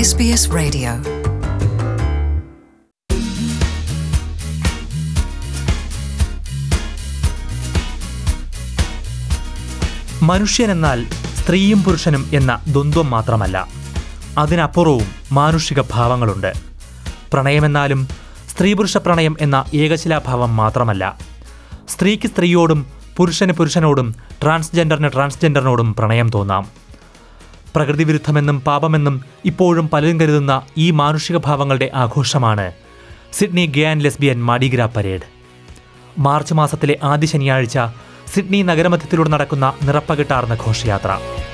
SBS Radio. മനുഷ്യനെന്നാൽ സ്ത്രീയും പുരുഷനും എന്ന ദ്വന്ദ്വം മാത്രമല്ല, അതിനപ്പുറവും മാനുഷിക ഭാവങ്ങളുണ്ട്. പ്രണയമെന്നാലും സ്ത്രീ പുരുഷ പ്രണയം എന്ന ഏകശിലാഭാവം മാത്രമല്ല. സ്ത്രീക്ക് സ്ത്രീയോടും പുരുഷന് പുരുഷനോടും ട്രാൻസ്ജെൻഡറിന് ട്രാൻസ്ജെൻഡറിനോടും പ്രണയം തോന്നാം. പ്രകൃതിവിരുദ്ധമെന്നും പാപമെന്നും ഇപ്പോഴും പലരും കരുതുന്ന ഈ മാനുഷിക ഭാവങ്ങളുടെ ആഘോഷമാണ് Sydney gay and lesbian Mardi Gras parade. March മാസത്തിലെ ആദ്യ ശനിയാഴ്ച സിഡ്നി നഗരമധ്യത്തിലൂടെ നടക്കുന്ന നിറപ്പകിട്ടാർന്ന ഘോഷയാത്ര.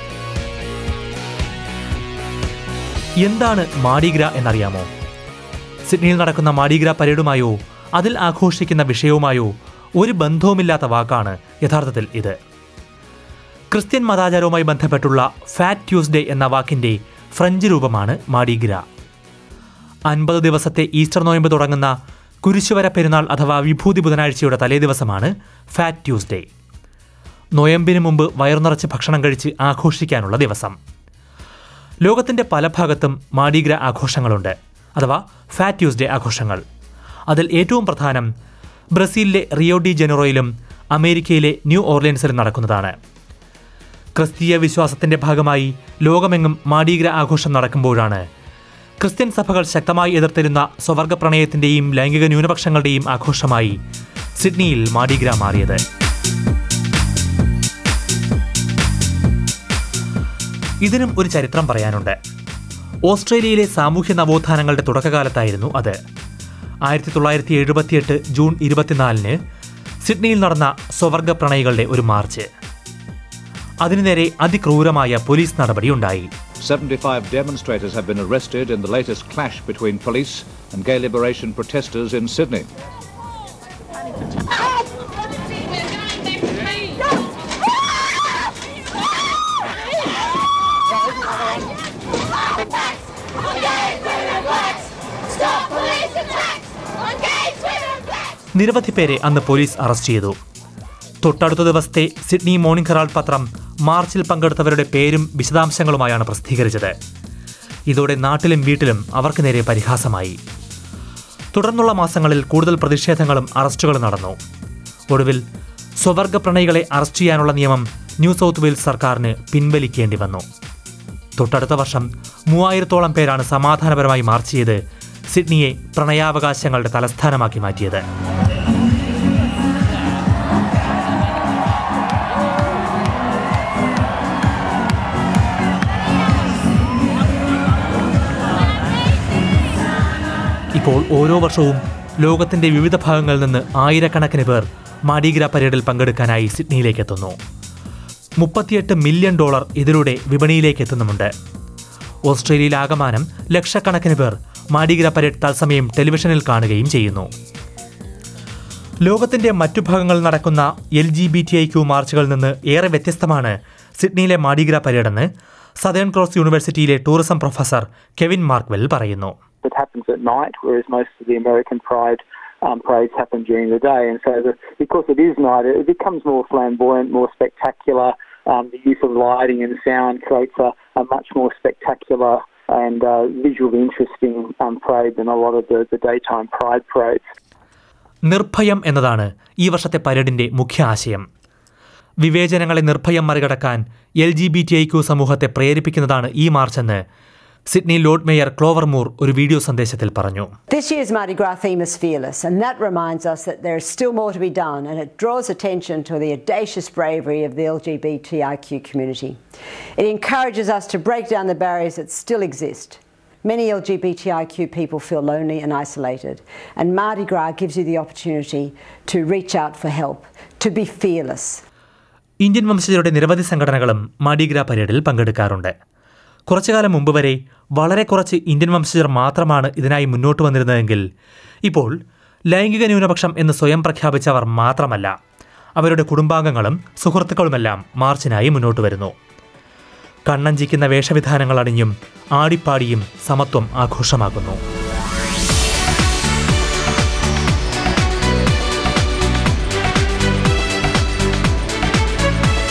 എന്താണ് മാഡിഗ്രാ എന്നറിയാമോ? സിഡ്നിയിൽ നടക്കുന്ന മാഡിഗ്രാ പരേഡുമായോ അതിൽ ആഘോഷിക്കുന്ന വിഷയവുമായോ ഒരു ബന്ധവുമില്ലാത്ത വാക്കാണ് യഥാർത്ഥത്തിൽ ഇത്. ക്രിസ്ത്യൻ മതാചാരവുമായി ബന്ധപ്പെട്ടുള്ള ഫാറ്റ് ട്യൂസ്ഡേ എന്ന വാക്കിൻ്റെ ഫ്രഞ്ച് രൂപമാണ് മാഡിഗ്രാ. 50 ദിവസത്തെ ഈസ്റ്റർ നോയമ്പ് തുടങ്ങുന്ന കുരിശുവര പെരുന്നാൾ അഥവാ വിഭൂതി ബുധനാഴ്ചയുടെ തലേദിവസമാണ് ഫാറ്റ് ട്യൂസ്ഡേ. നോയമ്പിന് മുമ്പ് വയറുനിറച്ച് ഭക്ഷണം കഴിച്ച് ആഘോഷിക്കാനുള്ള ദിവസം. ലോകത്തിൻ്റെ പല ഭാഗത്തും മാഡിഗ്രാ ആഘോഷങ്ങളുണ്ട്, അഥവാ ഫാറ്റ് ട്യൂസ്ഡേ ആഘോഷങ്ങൾ. അതിൽ ഏറ്റവും പ്രധാനം ബ്രസീലിലെ റിയോ ഡി ജനറോയിലും അമേരിക്കയിലെ ന്യൂ ഓർലിയൻസിലും നടക്കുന്നതാണ്. ക്രിസ്തീയ വിശ്വാസത്തിൻ്റെ ഭാഗമായി ലോകമെങ്ങും മാഡിഗ്രാ ആഘോഷം നടക്കുമ്പോഴാണ് ക്രിസ്ത്യൻ സഭകൾ ശക്തമായി എതിർത്തിരുന്ന സ്വവർഗ പ്രണയത്തിൻ്റെയും ലൈംഗിക ന്യൂനപക്ഷങ്ങളുടെയും ആഘോഷമായി സിഡ്നിയിൽ മാഡിഗ്രാ മാറിയത്. ഇതിനും ഒരു ചരിത്രം പറയാനുണ്ട്. ഓസ്ട്രേലിയയിലെ സാമൂഹ്യ നവോത്ഥാനങ്ങളുടെ തുടക്കകാലത്തായിരുന്നു അത്. 1978 ജൂൺ 24 സിഡ്നിയിൽ നടന്ന സ്വവർഗ പ്രണയികളുടെ ഒരു മാർച്ച്. അതിനു നേരെ അതിക്രൂരമായ പോലീസ് നടപടിയുണ്ടായി. 75 demonstrators have been arrested in the latest clash between police and gay liberation protesters in Sydney. നിരവധി പേരെ അന്ന് പോലീസ് അറസ്റ്റ് ചെയ്തു. തൊട്ടടുത്ത ദിവസത്തെ സിഡ്നി മോർണിംഗ് ഹെറാൾഡ് പത്രം മാർച്ചിൽ പങ്കെടുത്തവരുടെ പേരും വിശദാംശങ്ങളുമായാണ് പ്രസിദ്ധീകരിച്ചത്. ഇതോടെ നാട്ടിലും വീട്ടിലും അവർക്ക് നേരെ പരിഹാസമായി. തുടർന്നുള്ള മാസങ്ങളിൽ കൂടുതൽ പ്രതിഷേധങ്ങളും അറസ്റ്റുകളും നടന്നു. ഒടുവിൽ സ്വവർഗ പ്രണയികളെ അറസ്റ്റ് ചെയ്യാനുള്ള നിയമം ന്യൂ സൗത്ത് വെയിൽസ് സർക്കാരിന് പിൻവലിക്കേണ്ടി വന്നു. തൊട്ടടുത്ത വർഷം 3000-ഓളം പേരാണ് സമാധാനപരമായി മാർച്ച് ചെയ്ത് സിഡ്നിയെ പ്രണയാവകാശങ്ങളുടെ തലസ്ഥാനമാക്കി മാറ്റിയത്. ഇപ്പോൾ ഓരോ വർഷവും ലോകത്തിൻ്റെ വിവിധ ഭാഗങ്ങളിൽ നിന്ന് ആയിരക്കണക്കിന് പേർ മാഡിഗ്രാ പരേഡിൽ പങ്കെടുക്കാനായി സിഡ്നിയിലേക്ക് എത്തുന്നു. $38 മില്യൺ ഇതിലൂടെ വിപണിയിലേക്ക് എത്തുന്നുമുണ്ട്. ഓസ്ട്രേലിയയിലാകമാനം ലക്ഷക്കണക്കിന് പേർ മാഡിഗ്രാ പരേഡ് തത്സമയം ടെലിവിഷനിൽ കാണുകയും ചെയ്യുന്നു. ലോകത്തിൻ്റെ മറ്റു ഭാഗങ്ങളിൽ നടക്കുന്ന LGBTIQ മാർച്ചുകളിൽ നിന്ന് ഏറെ വ്യത്യസ്തമാണ് സിഡ്നിയിലെ മാഡിഗ്രാ പരേഡെന്ന് സദേൺ ക്രോസ് യൂണിവേഴ്സിറ്റിയിലെ ടൂറിസം പ്രൊഫസർ കെവിൻ മാർക്വെൽ പറയുന്നു. It happens at night, whereas most of the American Pride parades happen during the day. And so because it is night, it becomes more flamboyant, more spectacular. The use of lighting and sound creates a much more spectacular and visually interesting parade than a lot of the daytime Pride parades. നിർഭയം എന്നതാണ് ഈ വർഷത്തെ പരേഡിൻ്റെ മുഖ്യ ആശയം. വിവേചനങ്ങളെ നിർഭയം മറികടക്കാൻ LGBTIQ സമൂഹത്തെ പ്രേരിപ്പിക്കുന്നതാണ് ഈ മാർച്ചെന്ന് Sydney lord mayor Clover Moore ഒരു വീഡിയോ സന്ദേശത്തിൽ പറഞ്ഞു. This year's Mardi Gras theme is fearless, and that reminds us that there is still more to be done, and it draws attention to the audacious bravery of the LGBTIQ community. It encourages us to break down the barriers that still exist. Many LGBTIQ people feel lonely and isolated, and Mardi Gras gives you the opportunity to reach out for help, to be fearless. Indian വംശജരുടെ നിരവധി സംഘടനകളും മാഡിഗ്രാ പരേഡിൽ പങ്കെടുക്കാറുണ്ട്. കുറച്ചുകാലം മുമ്പ് വരെ വളരെ കുറച്ച് ഇന്ത്യൻ വംശജർ മാത്രമാണ് ഇതിനായി മുന്നോട്ട് വന്നിരുന്നതെങ്കിൽ ഇപ്പോൾ ലൈംഗിക ന്യൂനപക്ഷം എന്ന് സ്വയം പ്രഖ്യാപിച്ചവർ മാത്രമല്ല, അവരുടെ കുടുംബാംഗങ്ങളും സുഹൃത്തുക്കളുമെല്ലാം മാർച്ചിനായി മുന്നോട്ട് വരുന്നു. കണ്ണഞ്ചിക്കുന്ന വേഷവിധാനങ്ങൾ അണിഞ്ഞും ആടിപ്പാടിയും സമത്വം ആഘോഷമാക്കുന്നു.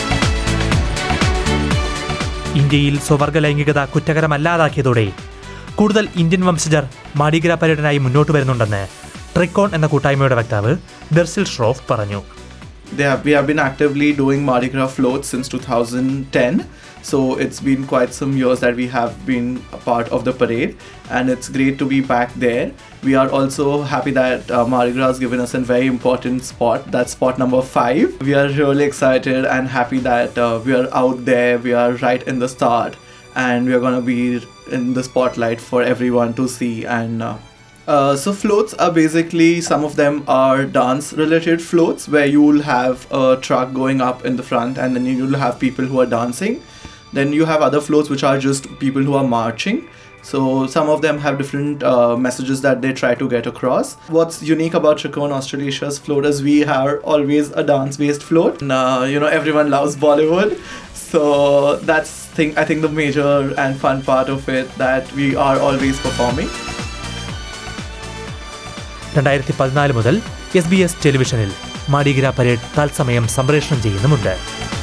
ഇന്ത്യയിൽ സ്വവർഗ ലൈംഗികത കുറ്റകരമല്ലാതാക്കിയതോടെ കൂടുതൽ ഇന്ത്യൻ വംശജർ മാഡിഗ്ര പരേഡിനായി മുന്നോട്ട് വരുന്നുണ്ടെന്ന് ട്രിക്കോൺ എന്ന കൂട്ടായ്മയുടെ വക്താവ് ഡെർസിൽ ഷ്രോഫ് പറഞ്ഞു. We have been actively doing Mardi Gras floats since 2010. So it's been quite some years that we have been a part of the parade, and it's great to be back there. We are also happy that Mardi Gras has given us a very important spot. That's spot number 5. We are really excited and happy that we are out there. We are right in the start, and we are going to be in the spotlight for everyone to see. And so floats are basically, some of them are dance related floats where you will have a truck going up in the front and then you will have people who are dancing. Then you have other floats which are just people who are marching. So some of them have different messages that they try to get across. What's unique about Tricone Australasia's float is we are always a dance based float. And, everyone loves Bollywood. So that's I think the major and fun part of it, that we are always performing. 2014 മുതൽ SBS ടെലിവിഷനിൽ മാഡിഗ്ര parade തത്സമയം സംപ്രേഷണം ചെയ്യുന്നുമുണ്ട്.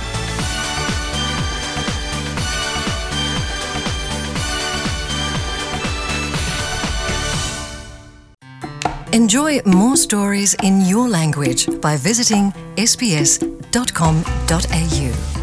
Enjoy more stories in your language by visiting sbs.com.au.